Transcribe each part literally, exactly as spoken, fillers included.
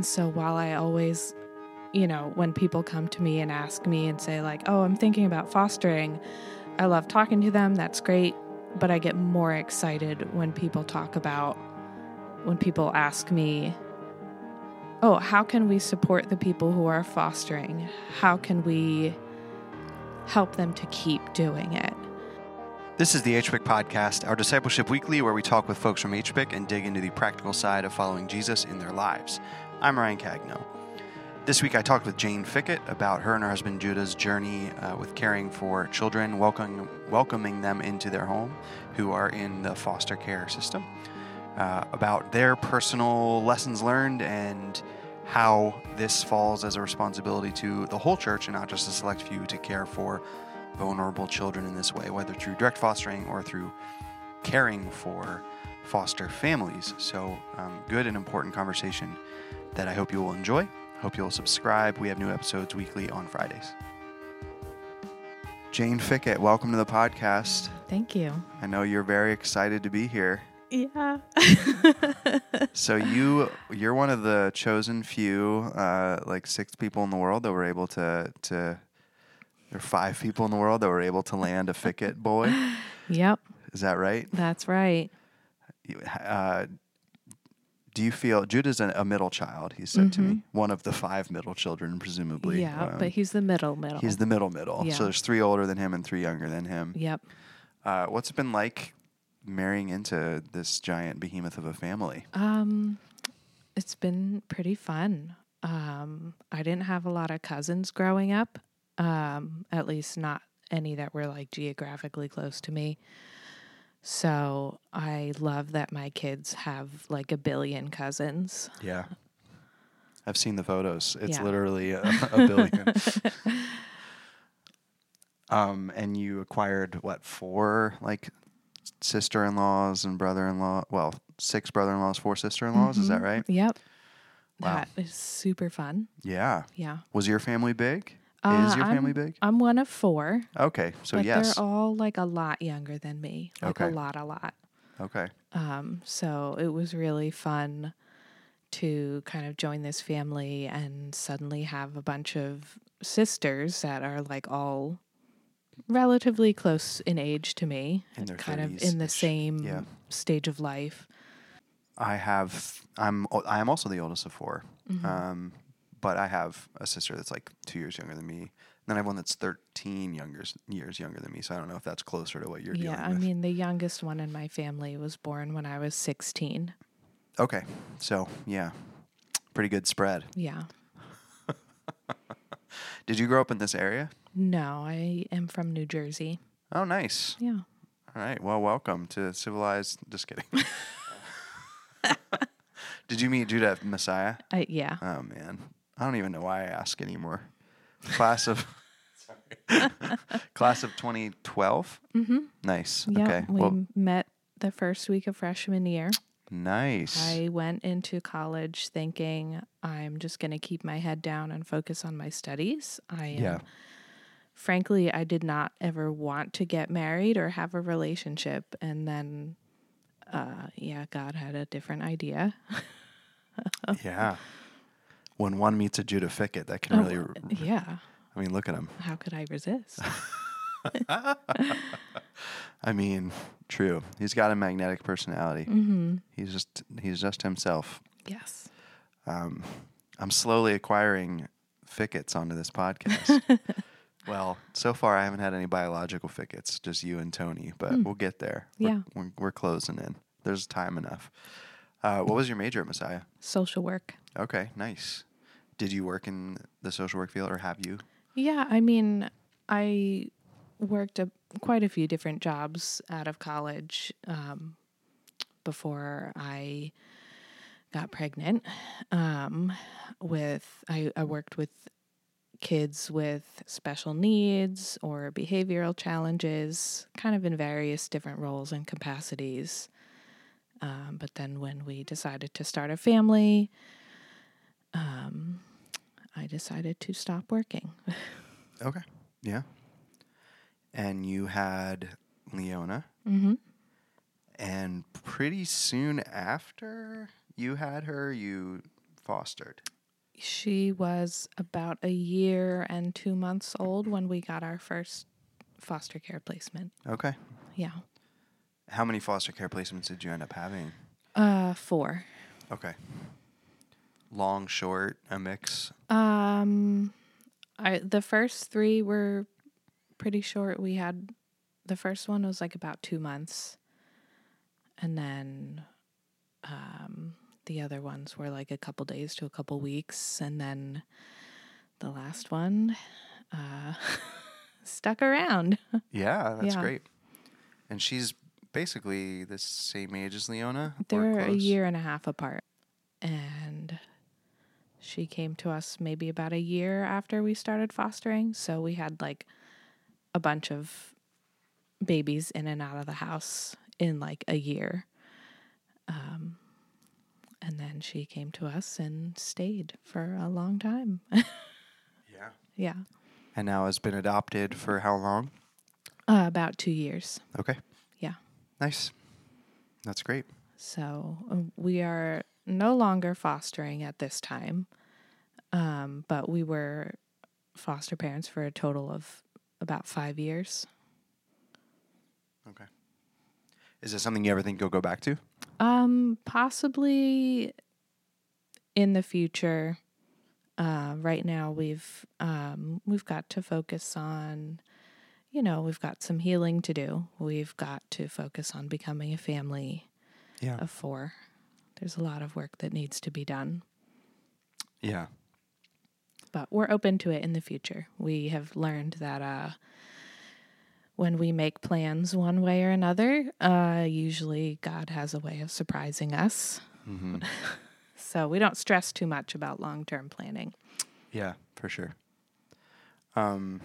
And so while I always, you know, when people come to me and ask me and say like, oh, I'm thinking about fostering, I love talking to them. That's great. But I get more excited when people talk about, when people ask me, oh, how can we support the people who are fostering? How can we help them to keep doing it? This is the H P I C Podcast, our discipleship weekly where we talk with folks from H P I C and dig into the practical side of following Jesus in their lives. I'm Ryan Cagno. This week I talked with Jane Fickett about her and her husband Judah's journey uh, with caring for children, welcoming, welcoming them into their home who are in the foster care system, uh, about their personal lessons learned and how this falls as a responsibility to the whole church and not just a select few to care for vulnerable children in this way, whether through direct fostering or through caring for foster families. So um, good and important conversation that I hope you will enjoy. Hope you'll subscribe. We have new episodes weekly on Fridays. Jane Fickett, welcome to the podcast. Thank you. I know you're very excited to be here. Yeah. So you, you're one of the chosen few, uh, like six people in the world that were able to, to, there are five people in the world that were able to land a Fickett boy. Yep. Is that right? That's right. Uh, do you feel, Judah's a, a middle child, he said Mm-hmm. to me, one of the five middle children, presumably. Yeah, Um, but he's the middle middle. He's the middle middle. Yeah. So there's three older than him and three younger than him. Yep. Uh, what's it been like marrying into this giant behemoth of a family? Um, it's been pretty fun. Um, I didn't have a lot of cousins growing up, um, at least not any that were like geographically close to me. So I love that my kids have like a billion cousins. Yeah. I've seen the photos. It's Yeah. literally a, a billion. um, and you acquired, what, four, like, sister-in-laws and brother-in-law? Well, six brother-in-laws, four sister-in-laws. Is that Mhm. right? Yep. Wow. That is super fun. Yeah. Yeah. Was your family big? Uh, Is your I'm- family big? I'm one of four. Okay. So, but yes. they're all like a lot younger than me. Like Okay. a lot, a lot. Okay. Um, so it was really fun to kind of join this family and suddenly have a bunch of sisters that are like all relatively close in age to me, In their kind of in the thirties-ish. same Yeah. stage of life. I have, I'm, I am also the oldest of four. Mhm. Um, but I have a sister that's like two years younger than me. And then I have one that's thirteen younger, years younger than me. So I don't know if that's closer to what you're Yeah, dealing I with. mean, the youngest one in my family was born when I was sixteen. Okay. So, yeah. Pretty good spread. Yeah. Did you grow up in this area? No, I am from New Jersey. Oh, nice. Yeah. All right. Well, welcome to civilized. Just kidding. Did you meet Judah at Messiah? I, yeah. Oh, man. I don't even know why I ask anymore. Class of sorry. Class of twenty twelve? Mm-hmm. Nice. Yeah, Okay. we Well, met the first week of freshman year. nice. I went into college thinking I'm just going to keep my head down and focus on my studies. I am, Yeah. frankly, I did not ever want to get married or have a relationship. And then, uh, yeah, God had a different idea. Yeah. When one meets a Judah Fickett, that can Oh, really, r- yeah. I mean, look at him. How could I resist? I mean, true. He's got a magnetic personality. Mm-hmm. He's just, he's just himself. Yes. Um, I'm slowly acquiring Ficketts onto this podcast. Well, so far I haven't had any biological Ficketts, just you and Tony, but Hmm. we'll get there. Yeah. We're, we're, we're closing in. There's time enough. Uh, what was your major at Messiah? Social work. Okay, nice. Did you work in the social work field, or have you? Yeah, I mean, I worked a, quite a few different jobs out of college um, before I got pregnant. Um, with I, I worked with kids with special needs or behavioral challenges, kind of in various different roles and capacities. Um, but then when we decided to start a family, um, I decided to stop working. Okay. Yeah. And you had Leona, Mm-hmm. and pretty soon after you had her, you fostered? She was about a year and two months old when we got our first foster care placement. Okay. Yeah. How many foster care placements did you end up having? Uh, four. Okay. Long, short, a mix? Um, I the first three were pretty short. We had the first one was like about two months, and then um, the other ones were like a couple days to a couple weeks, and then the last one uh, stuck around. Yeah, that's Yeah. great. And she's basically the same age as Leona? or They're a close? year and a half apart, and she came to us maybe about a year after we started fostering. So we had like a bunch of babies in and out of the house in like a year. Um, and then she came to us and stayed for a long time. Yeah. Yeah. And now has been adopted for how long? Uh, about two years. Okay. Yeah. Nice. That's great. So uh, we are no longer fostering at this time. Um, but we were foster parents for a total of about five years. Okay. Is this something you ever think you'll go back to? Um, possibly in the future. Uh, right now we've um, we've got to focus on, you know, we've got some healing to do. We've got to focus on becoming a family Yeah. of four. There's a lot of work that needs to be done. Yeah. But we're open to it in the future. We have learned that uh, when we make plans one way or another, uh, usually God has a way of surprising us. Mm-hmm. So we don't stress too much about long-term planning. Yeah, for sure. Um,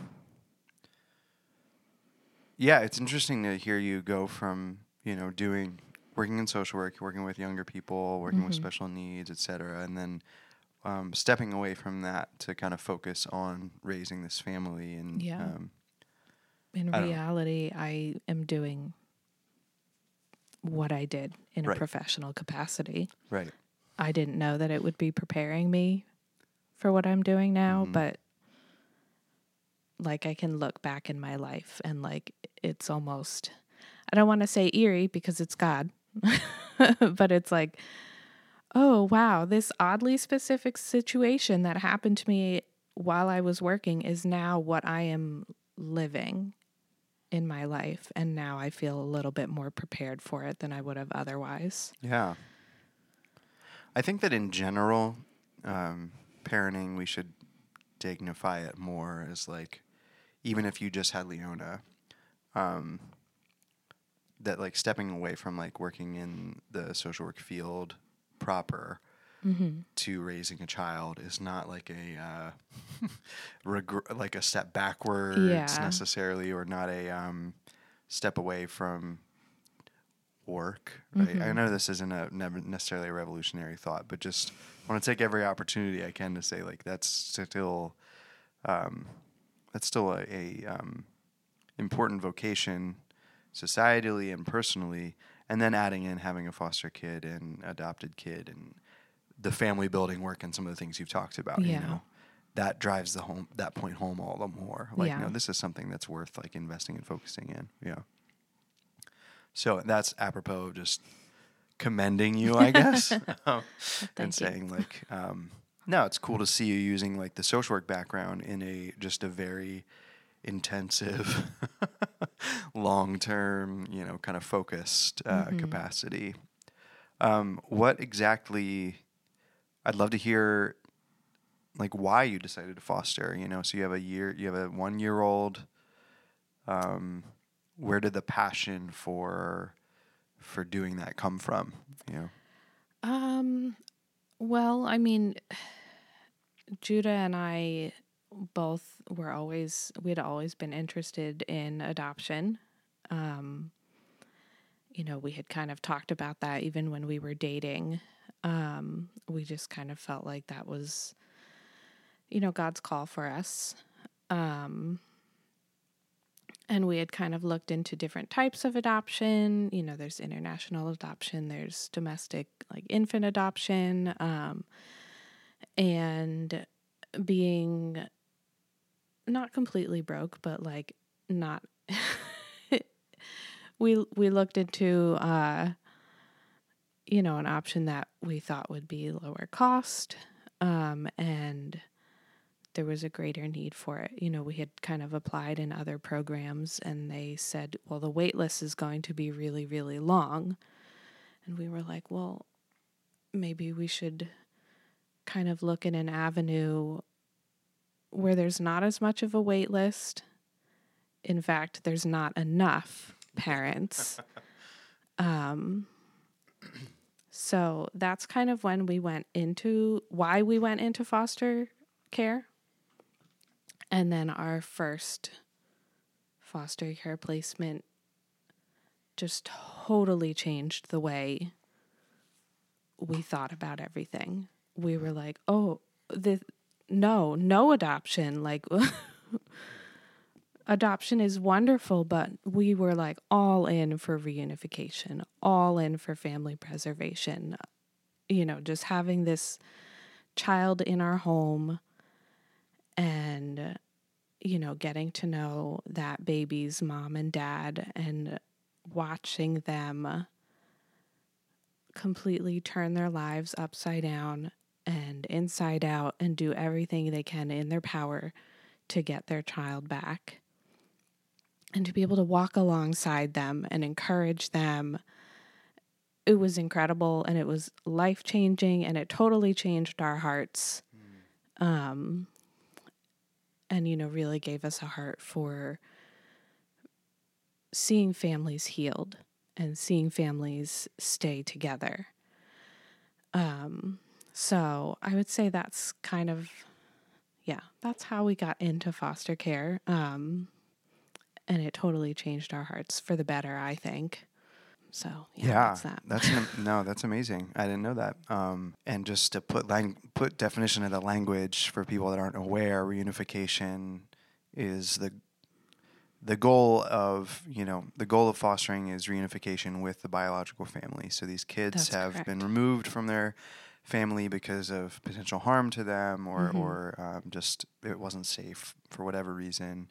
yeah, it's interesting to hear you go from, you know, doing, working in social work, working with younger people, working with Mhm. special needs, et cetera, and then um, stepping away from that to kind of focus on raising this family. And Yeah. um, In I don't know. reality, I am doing what I did in a Right. professional capacity. Right. I didn't know that it would be preparing me for what I'm doing now, Mhm. but like I can look back in my life and like it's almost, I don't want to say eerie because it's God, but it's like, oh, wow, this oddly specific situation that happened to me while I was working is now what I am living in my life. And now I feel a little bit more prepared for it than I would have otherwise. Yeah. I think that in general, um, parenting, we should dignify it more as like, even if you just had Leona, um, that like stepping away from like working in the social work field proper Mm-hmm. to raising a child is not like a uh, regr- like a step backwards Yeah. necessarily, or not a um, step away from work. Right? Mm-hmm. I know this isn't a never necessarily a revolutionary thought, but just want to take every opportunity I can to say like that's still um, that's still a, a um, important vocation societally and personally, and then adding in having a foster kid and adopted kid and the family building work and some of the things you've talked about, Yeah. you know, that drives the home that point home all the more. Like, Yeah. no, this is something that's worth like investing and focusing in. Yeah. So that's apropos of just commending you, I guess, um, and you. saying like, um, no, it's cool to see you using like the social work background in a just a very intensive, long-term, you know, kind of focused uh, Mhm. capacity. Um, what exactly? I'd love to hear, like, why you decided to foster. You know, so you have a year, you have a one-year-old. Um, where did the passion for for doing that come from? You know. Um, well, I mean, Judah and I both were always, we had always been interested in adoption. Um, you know, we had kind of talked about that even when we were dating. Um, we just kind of felt like that was, you know, God's call for us. Um, and we had kind of looked into different types of adoption. You know, there's international adoption, there's domestic, like infant adoption. Um, and being not completely broke, but like not, we, we looked into, uh, you know, an option that we thought would be lower cost. Um, and there was a greater need for it. You know, we had kind of applied in other programs and they said, well, the wait list is going to be really, really long. And we were like, well, maybe we should kind of look in an avenue where there's not as much of a wait list. In fact, there's not enough parents. um, so that's kind of when we went into, why we went into foster care. And then our first foster care placement just totally changed the way we thought about everything. We were like, oh, the no, no adoption. Like, adoption is wonderful, but we were like all in for reunification, all in for family preservation. You know, just having this child in our home and, you know, getting to know that baby's mom and dad and watching them completely turn their lives upside down and inside out and do everything they can in their power to get their child back. And to be able to walk alongside them and encourage them, it was incredible and it was life-changing and it totally changed our hearts. Mm. Um, and, you know, really gave us a heart for seeing families healed and seeing families stay together. Um, so I would say that's kind of, yeah, that's how we got into foster care. Um, and it totally changed our hearts for the better, I think. So yeah, yeah that's that. that's an, no, that's amazing. I didn't know that. Um, and just to put lang- put definition of the language for people that aren't aware, reunification is the the goal of, you know, the goal of fostering is reunification with the biological family. So these kids That's have correct. been removed from their family because of potential harm to them, or Mm-hmm. or um, just it wasn't safe for whatever reason.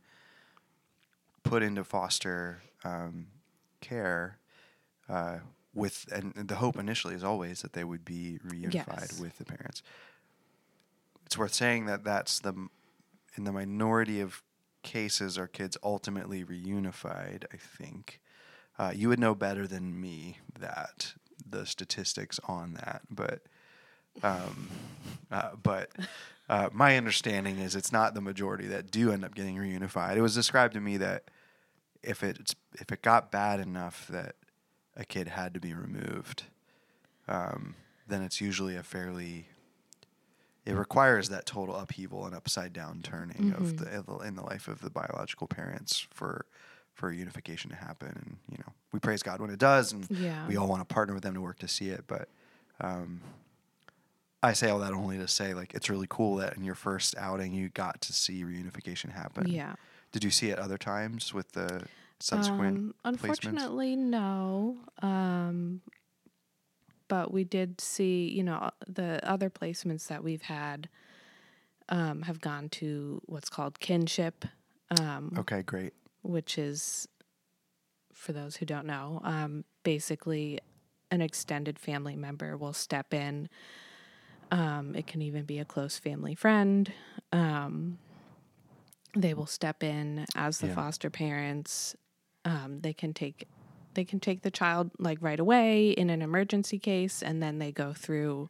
Put into foster um, care. Uh, with and the hope initially is always that they would be reunified Yes. with the parents. It's worth saying that that's the in the minority of cases are kids ultimately reunified. I think uh, you would know better than me that the statistics on that, but um, uh, but uh, my understanding is it's not the majority that do end up getting reunified. It was described to me that if it's if it got bad enough that a kid had to be removed, um, then it's usually a fairly, it requires that total upheaval and upside down turning Mm-hmm. of the in the life of the biological parents for for unification to happen. And, you know, we praise God when it does, and Yeah. we all want to partner with them to work to see it. But um, I say all that only to say, like, it's really cool that in your first outing you got to see reunification happen. Yeah. Did you see it other times with the subsequent Um, placements? unfortunately, no. Um, but we did see, you know, the other placements that we've had um, have gone to what's called kinship. Um, Okay, great. Which is, for those who don't know, um, basically an extended family member will step in. Um, it can even be a close family friend. Um, they will step in as the Yeah. foster parents. Um, they can take they can take the child like right away in an emergency case, and then they go through.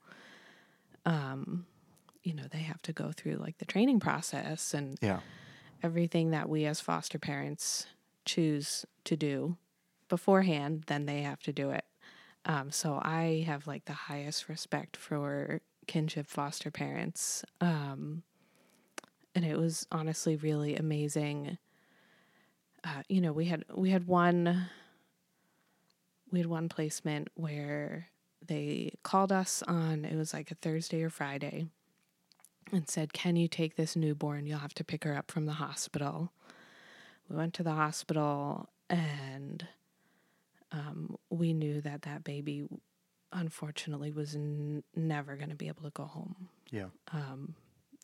Um, you know, they have to go through like the training process and Yeah. everything that we as foster parents choose to do beforehand. Then they have to do it. Um, so I have like the highest respect for kinship foster parents. Um, and it was honestly really amazing. Uh, you know, we had we had one we had one placement where they called us on, it was like a Thursday or Friday, and said, "Can you take this newborn? You'll have to pick her up from the hospital." We went to the hospital, and um, we knew that that baby, unfortunately, was n- never going to be able to go home. Yeah. Um,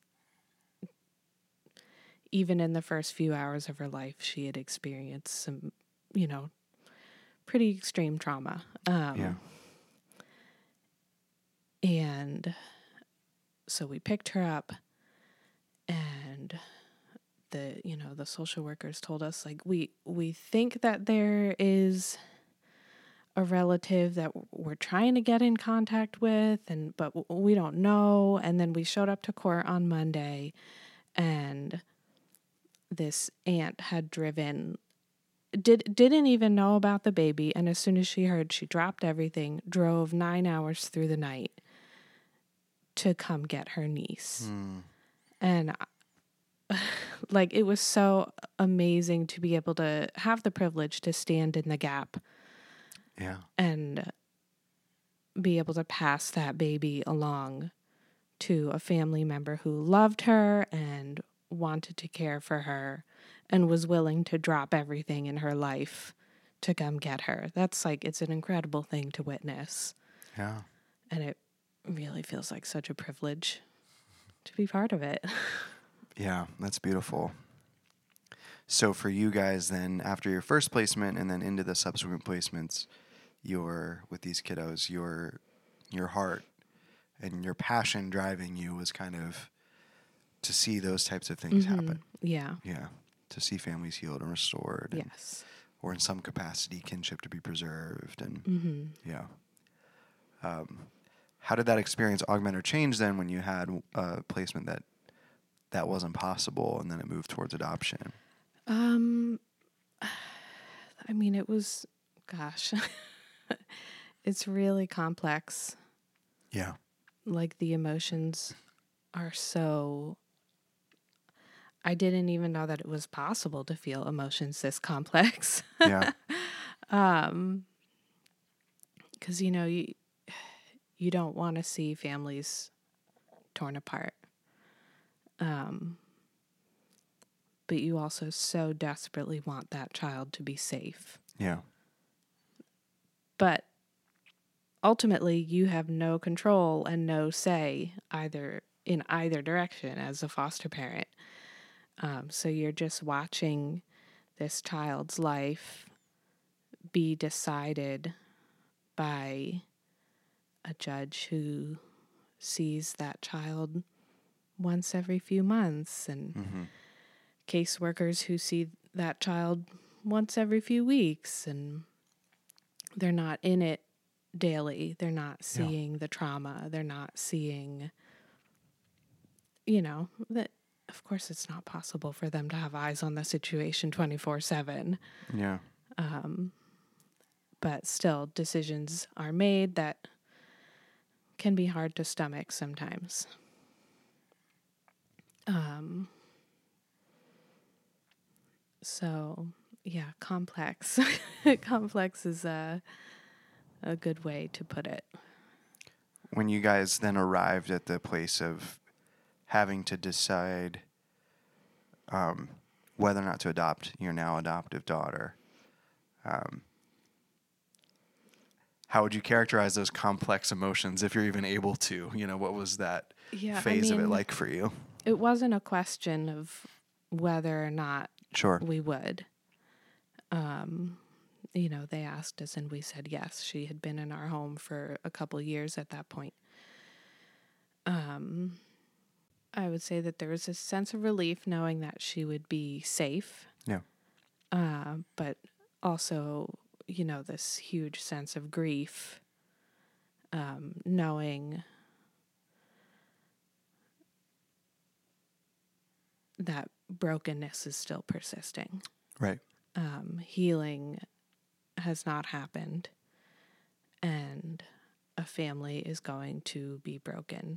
even in the first few hours of her life, she had experienced some, you know, pretty extreme trauma. Um, yeah. And so we picked her up, and the, you know, the social workers told us, like, we, we think that there is a relative that we're trying to get in contact with, and, but we don't know. And then we showed up to court on Monday, and this aunt had driven, did, didn't even know about the baby. And as soon as she heard, she dropped everything, drove nine hours through the night to come get her niece. Mm. And like, it was so amazing to be able to have the privilege to stand in the gap. Yeah. And be able to pass that baby along to a family member who loved her and wanted to care for her and was willing to drop everything in her life to come get her. That's like, it's an incredible thing to witness. Yeah. And it really feels like such a privilege to be part of it. Yeah, that's beautiful. So for you guys then, after your first placement and then into the subsequent placements, your with these kiddos, your your heart and your passion driving you was kind of to see those types of things Mm-hmm. happen. Yeah. Yeah. To see families healed and restored. And, Yes. or in some capacity, kinship to be preserved. And Mm-hmm. yeah. Um, how did that experience augment or change then when you had a placement that that wasn't possible and then it moved towards adoption? Um, I mean, it was, gosh, it's really complex. Yeah. Like, the emotions are so, I didn't even know that it was possible to feel emotions this complex. Yeah. um, because, you know, you, you don't want to see families torn apart. Um, but you also so desperately want that child to be safe. Yeah. But ultimately, you have no control and no say either in either direction as a foster parent. Um, so you're just watching this child's life be decided by a judge who sees that child once every few months, and Mm-hmm. caseworkers who see that child once every few weeks, and they're not in it daily. They're not seeing yeah. the trauma. They're not seeing, you know, that of course it's not possible for them to have eyes on the situation twenty-four seven. Yeah. Um, but still, decisions are made that can be hard to stomach sometimes. Um, so, yeah, complex. Complex is a, a good way to put it. When you guys then arrived at the place of having to decide um, whether or not to adopt your now adoptive daughter, um, how would you characterize those complex emotions, if you're even able to? You know, what was that yeah, phase I mean, of it like for you? It wasn't a question of whether or not sure. we would. Um, you know, they asked us and we said yes. She had been in our home for a couple of years at that point. Um, I would say that there was a sense of relief knowing that she would be safe. Yeah. Uh, but also, you know, this huge sense of grief, um, knowing that brokenness is still persisting. Right. Um, healing has not happened, and a family is going to be broken.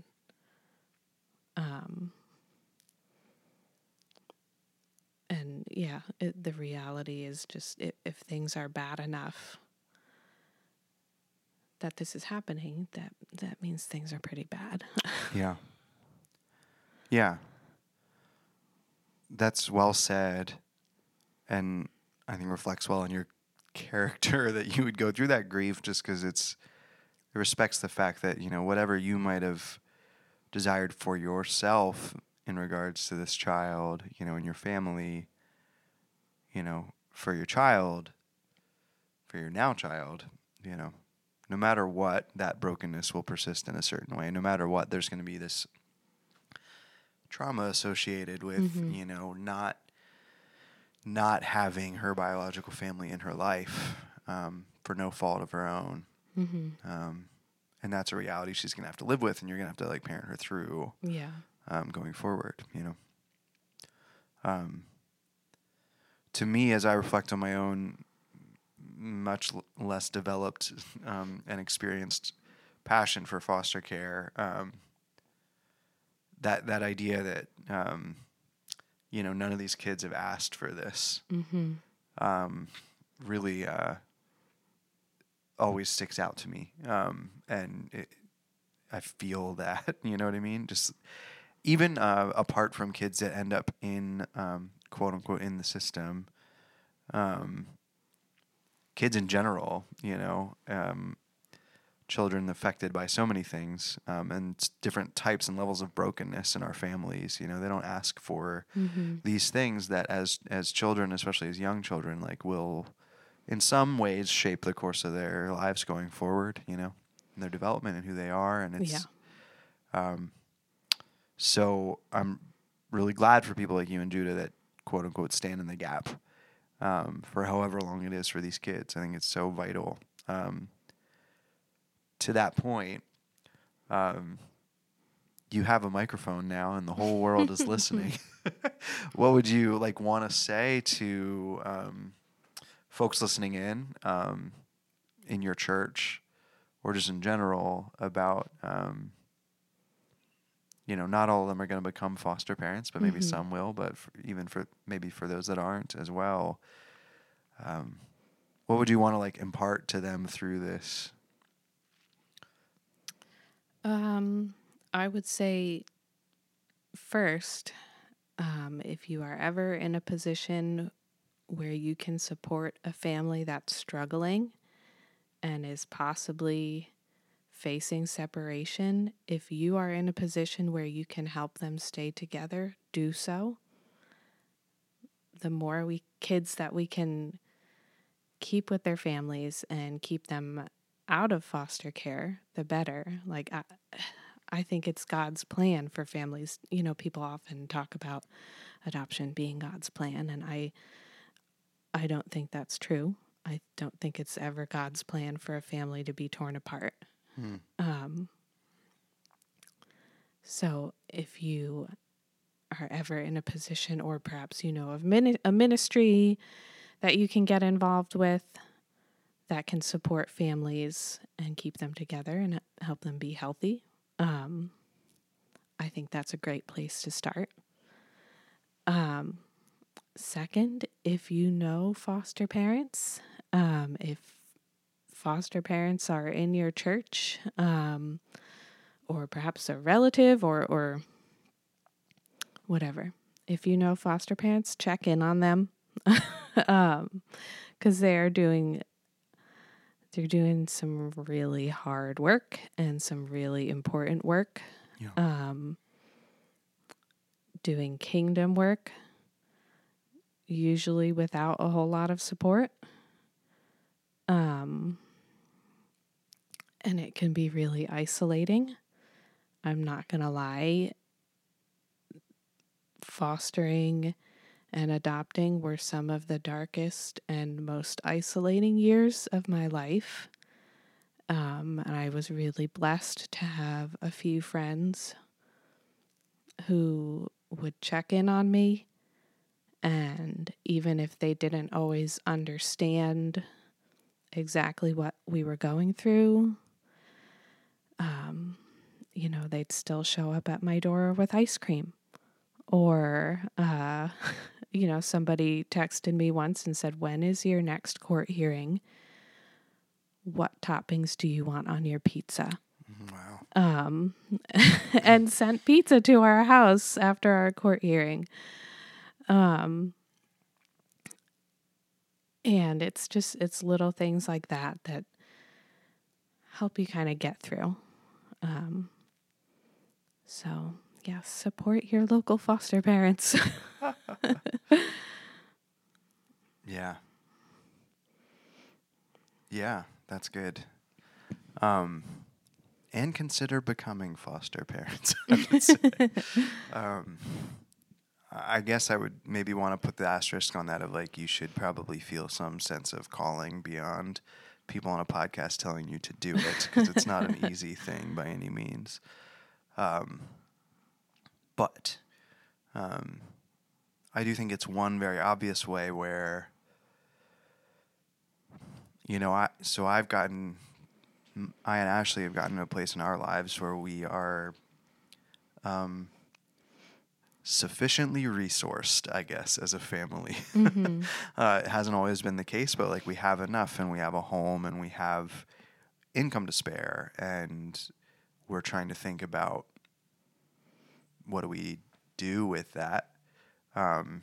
Um, and yeah, it, the reality is just if, if things are bad enough that this is happening, that that means things are pretty bad. yeah. Yeah. That's well said, and I think reflects well on your character that you would go through that grief, just because it's it respects the fact that, you know, whatever you might have desired for yourself in regards to this child, you know, in your family, you know, for your child, for your now child, you know, no matter what, that brokenness will persist in a certain way. No matter what, there's going to be this trauma associated with, mm-hmm. you know, not not having her biological family in her life um, for no fault of her own. Mm-hmm. Um, and that's a reality she's going to have to live with, and you're going to have to, like, parent her through yeah. um, going forward, you know. Um, to me, as I reflect on my own much l- less developed um, and experienced passion for foster care, um, that that idea that, um, you know, none of these kids have asked for this, mm-hmm. um, really uh, always sticks out to me. Um, and it, I feel that, you know what I mean? Just even uh, apart from kids that end up in, um, quote unquote, in the system, um, kids in general, you know, um, children affected by so many things, um, and different types and levels of brokenness in our families. You know, they don't ask for mm-hmm. these things that as as children, especially as young children, like will in some ways shape the course of their lives going forward, you know, and their development and who they are. And it's, yeah. um, so I'm really glad for people like you and Judah that quote unquote stand in the gap, um, for however long it is for these kids. I think it's so vital. Um, To that point, um, you have a microphone now, and the whole world is listening. What would you like want to say to um, folks listening in, um, in your church, or just in general about, um, you know, not all of them are going to become foster parents, but maybe mm-hmm. some will. But for, even for maybe for those that aren't as well, um, what would you want to like impart to them through this? Um, I would say first, um, if you are ever in a position where you can support a family that's struggling and is possibly facing separation, if you are in a position where you can help them stay together, do so. The more we kids that we can keep with their families and keep them out of foster care, the better. Like, I, I think it's God's plan for families. You know, people often talk about adoption being God's plan, and I, I don't think that's true. I don't think it's ever God's plan for a family to be torn apart. Hmm. Um, so if you are ever in a position, or perhaps you know of mini- a ministry that you can get involved with that can support families and keep them together and help them be healthy, um, I think that's a great place to start. Um, second, if you know foster parents, um, if foster parents are in your church, um, or perhaps a relative or, or whatever, if you know foster parents, check in on them, um, 'cause they're doing They're doing some really hard work and some really important work. Yeah. Um, doing kingdom work, usually without a whole lot of support. Um, and it can be really isolating. I'm not going to lie. Fostering and adopting were some of the darkest and most isolating years of my life. Um, and I was really blessed to have a few friends who would check in on me. And even if they didn't always understand exactly what we were going through, um, you know, they'd still show up at my door with ice cream. Or, uh, you know, somebody texted me once and said, "When is your next court hearing? What toppings do you want on your pizza?" Wow. Um, and sent pizza to our house after our court hearing. Um, and it's just, it's little things like that that help you kind of get through. Um, So, yes, support your local foster parents. Yeah. Yeah, that's good. Um, and consider becoming foster parents. I would say. um, I guess I would maybe want to put the asterisk on that of like you should probably feel some sense of calling beyond people on a podcast telling you to do it, because it's not an easy thing by any means. Um, but um, I do think it's one very obvious way where, you know, I so I've gotten, I and Ashley have gotten to a place in our lives where we are um, sufficiently resourced, I guess, as a family. Mm-hmm. uh, it hasn't always been the case, but like we have enough, and we have a home, and we have income to spare, and we're trying to think about what do we do with that. Um,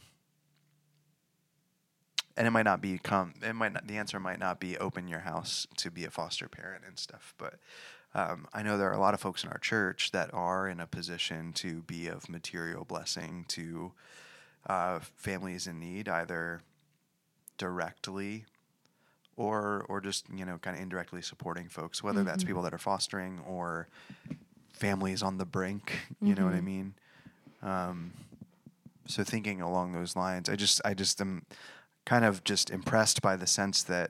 and it might not be come. It might not. The answer might not be open your house to be a foster parent and stuff. But um, I know there are a lot of folks in our church that are in a position to be of material blessing to uh, families in need, either directly or or just you know kind of indirectly supporting folks, whether mm-hmm. that's people that are fostering or families on the brink. You mm-hmm. know what I mean? Um, so thinking along those lines, I just I just am kind of just impressed by the sense that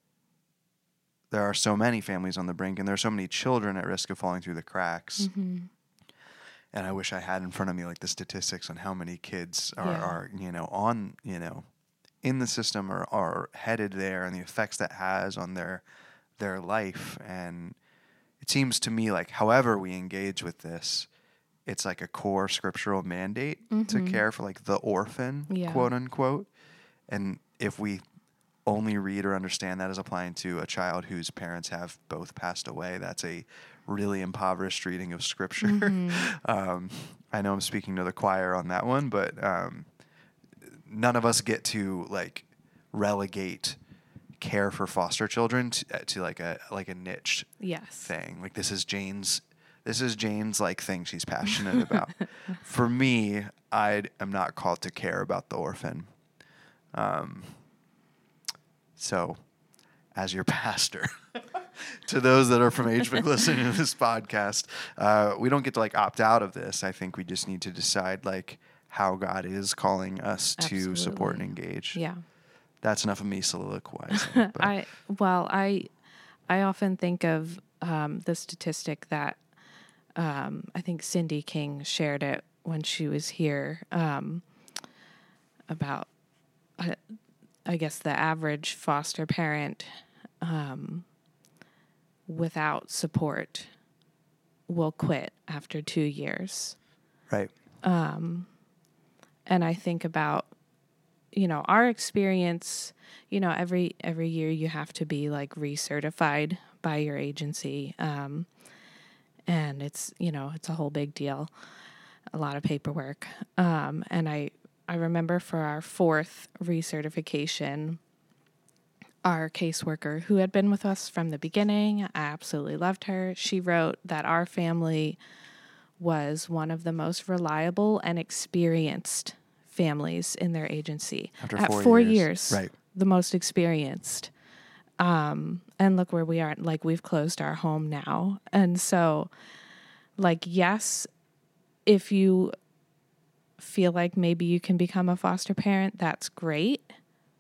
there are so many families on the brink, and there are so many children at risk of falling through the cracks. Mm-hmm. And I wish I had in front of me like the statistics on how many kids are, yeah. are you know on you know in the system or are headed there, and the effects that has on their their life. And it seems to me like however we engage with this, it's like a core scriptural mandate mm-hmm. to care for like the orphan, yeah. quote unquote. And if we only read or understand that as applying to a child whose parents have both passed away, that's a really impoverished reading of Scripture. Mm-hmm. um, I know I'm speaking to the choir on that one, but um, none of us get to like relegate care for foster children to, to like a like a niche yes. thing. Like this is Jane's. This is Jane's like thing she's passionate about. For me, I am not called to care about the orphan. Um, so, as your pastor, to those that are from H B I C listening to this podcast, uh, we don't get to like opt out of this. I think we just need to decide like how God is calling us Absolutely. to support and engage. Yeah, that's enough of me soliloquizing. I well, I I often think of um, the statistic that um, I think Cindy King shared it when she was here um, about. Uh, I guess the average foster parent um, without support will quit after two years. Right. Um, and I think about, you know, our experience, you know, every every year you have to be like recertified by your agency. Um, and it's, you know, it's a whole big deal, a lot of paperwork. Um, and I I remember for our fourth recertification, our caseworker, who had been with us from the beginning, I absolutely loved her. She wrote that our family was one of the most reliable and experienced families in their agency. After At four, four years. years, right. the most experienced. Um, and look where we are. Like, we've closed our home now. And so, like, yes, if you feel like maybe you can become a foster parent, that's great.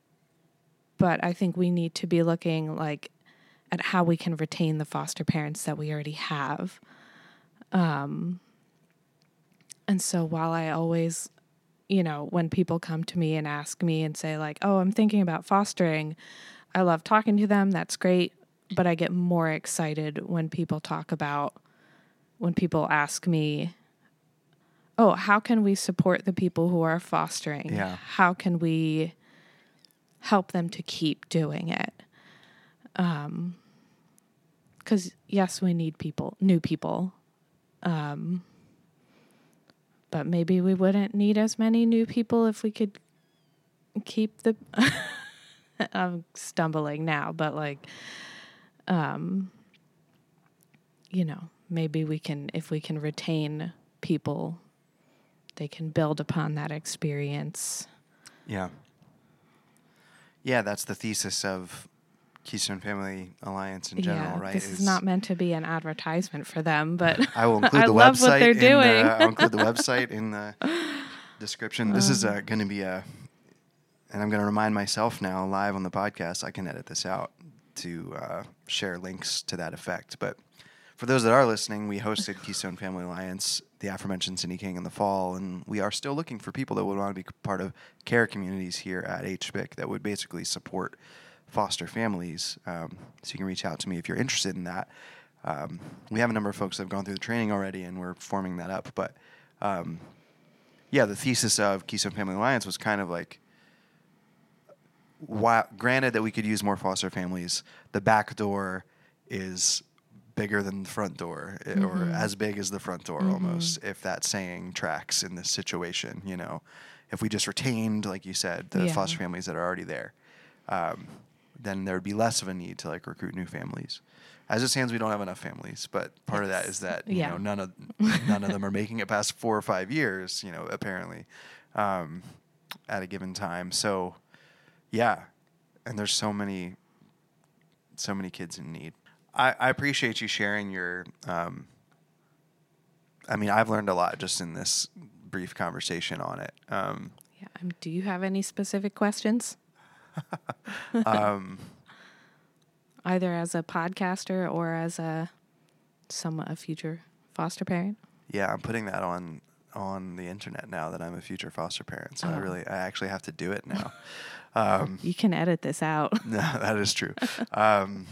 But I think we need to be looking like at how we can retain the foster parents that we already have. Um, and so while I always, you know, when people come to me and ask me and say like, oh, I'm thinking about fostering, I love talking to them. That's great. But I get more excited when people talk about, when people ask me, oh, how can we support the people who are fostering? Yeah. How can we help them to keep doing it? Um, 'cause yes, we need people, new people. Um, but maybe we wouldn't need as many new people if we could keep the, I'm stumbling now, but like, um, you know, maybe we can, if we can retain people, they can build upon that experience. Yeah. Yeah, that's the thesis of Keystone Family Alliance in general, yeah, right? This is is not meant to be an advertisement for them, but I will include I the love website what they're in doing. The, I'll include the website in the description. This is uh, going to be a, and I'm going to remind myself now live on the podcast, I can edit this out to uh, share links to that effect. But for those that are listening, we hosted Keystone Family Alliance, the aforementioned Cindy King, in the fall, and we are still looking for people that would want to be part of care communities here at H B I C that would basically support foster families. Um, so you can reach out to me if you're interested in that. Um, we have a number of folks that have gone through the training already, and we're forming that up. But um, yeah, the thesis of Keystone Family Alliance was kind of like, while, granted that we could use more foster families, the back door is bigger than the front door, mm-hmm. or as big as the front door, mm-hmm. almost, if that saying tracks in this situation. You know, if we just retained, like you said, the yeah. foster families that are already there, um, then there would be less of a need to like recruit new families. As it stands, we don't have enough families, but part yes. of that is that you yeah. know none of none of them are making it past four or five years. You know, apparently, um, at a given time. So, yeah, and there's so many, so many kids in need. I, I appreciate you sharing your. Um, I mean, I've learned a lot just in this brief conversation on it. Um, yeah. Um, do you have any specific questions? um, Either as a podcaster or as a some a future foster parent. Yeah, I'm putting that on on the internet now that I'm a future foster parent. So oh. I really, I actually have to do it now. Um, you can edit this out. No, that is true. Um,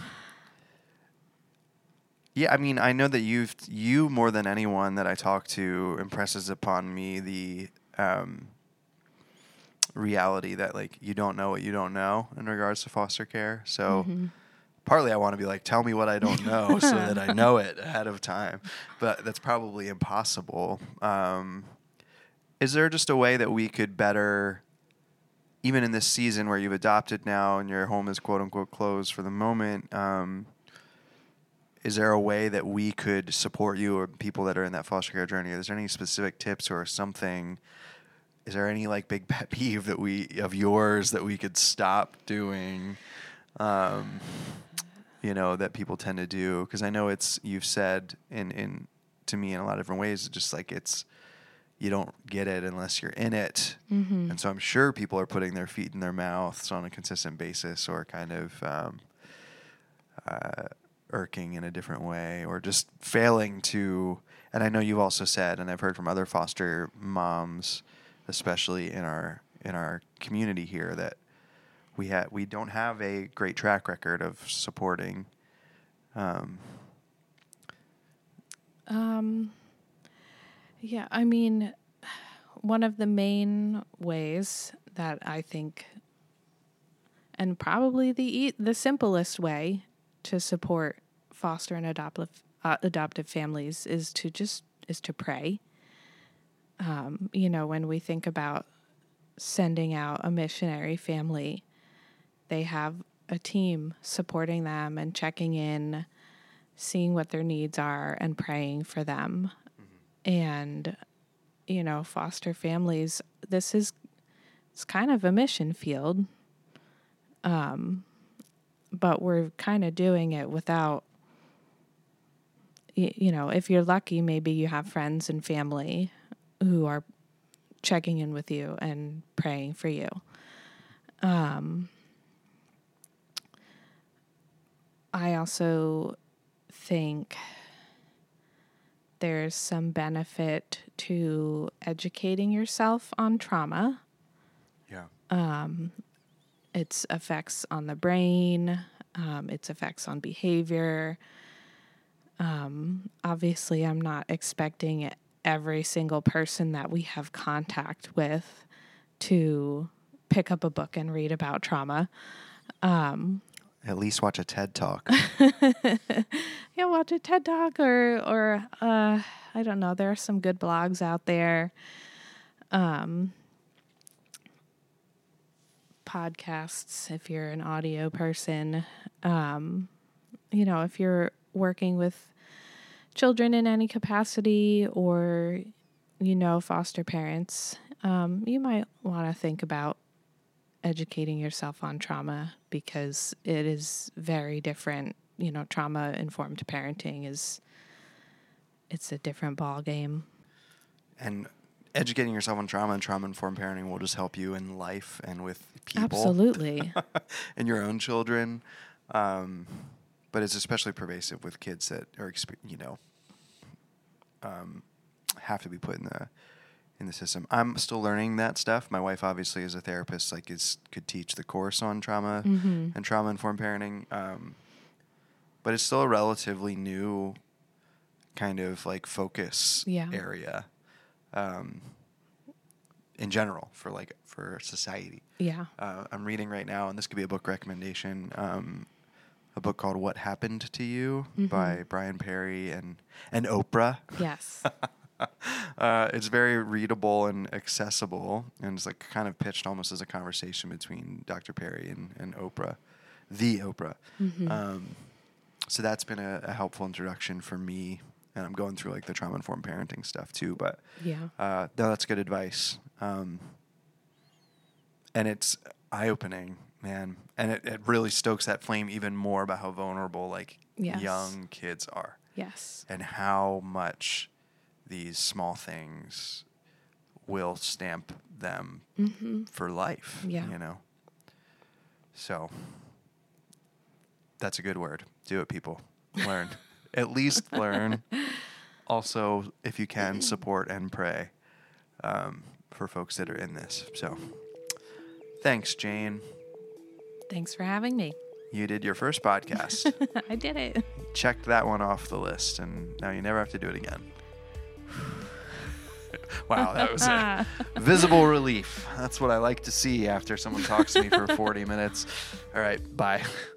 yeah, I mean, I know that you've you more than anyone that I talk to impresses upon me the um, reality that like you don't know what you don't know in regards to foster care. So. Mm-hmm. Partly I want to be like, tell me what I don't know so that I know it ahead of time. But that's probably impossible. Um, is there just a way that we could better, even in this season where you've adopted now and your home is quote unquote closed for the moment, um, is there a way that we could support you or people that are in that foster care journey? Is there any specific tips or something? Is there any like big pet peeve that we of yours that we could stop doing? Um, you know, that people tend to do, because I know it's, you've said in, in to me in a lot of different ways, just like it's, you don't get it unless you're in it. Mm-hmm. And so I'm sure people are putting their feet in their mouths on a consistent basis or kind of um, uh, irking in a different way or just failing to, and I know you've also said, and I've heard from other foster moms, especially in our in our community here, that We ha- we don't have a great track record of supporting. Um, um, yeah, I mean, one of the main ways that I think, and probably the e- the simplest way to support foster and adoptive uh, adoptive families is to just is to pray. Um, you know, when we think about sending out a missionary family, they have a team supporting them and checking in, seeing what their needs are and praying for them. Mm-hmm. And, you know, foster families, this is, it's kind of a mission field. Um, but we're kind of doing it without, you, you know, if you're lucky, maybe you have friends and family who are checking in with you and praying for you. Um, I also think there's some benefit to educating yourself on trauma. Yeah. Um, its effects on the brain, um, its effects on behavior. Um, obviously, I'm not expecting every single person that we have contact with to pick up a book and read about trauma. Um, At least watch a TED Talk. Yeah, watch a TED Talk or, or uh, I don't know. There are some good blogs out there. Um, podcasts, if you're an audio person. Um, you know, if you're working with children in any capacity or you know foster parents, um, you might want to think about educating yourself on trauma, because it is very different. You know, trauma-informed parenting is, it's a different ball game. And educating yourself on trauma and trauma-informed parenting will just help you in life and with people. Absolutely. And your own children. Um, but it's especially pervasive with kids that are, expe- you know, um, have to be put in the in the system. I'm still learning that stuff. My wife, obviously, is a therapist, like is could teach the course on trauma Mm-hmm. and trauma-informed parenting. Um, but it's still a relatively new kind of like focus Yeah. area um, in general for like for society. Yeah. Uh, I'm reading right now, and this could be a book recommendation. Um, a book called "What Happened to You" Mm-hmm. by Brian Perry and and Oprah. Yes. uh, it's very readable and accessible, and it's like kind of pitched almost as a conversation between Doctor Perry and, and Oprah, the Oprah. Mm-hmm. Um, so that's been a, a helpful introduction for me, and I'm going through like the trauma-informed parenting stuff too. But Yeah. uh, no, that's good advice, um, and it's eye-opening, man, and it, it really stokes that flame even more about how vulnerable like Yes. young kids are. Yes. And how much these small things will stamp them Mm-hmm. for life, Yeah. you know? So that's a good word. Do it, people. Learn. At least learn. Also, if you can, support and pray um, for folks that are in this. So thanks, Jane. Thanks for having me. You did your first podcast. I did it. Checked that one off the list, and now you never have to do it again. Wow, that was a visible relief. That's what I like to see after someone talks to me for forty minutes. All right, bye.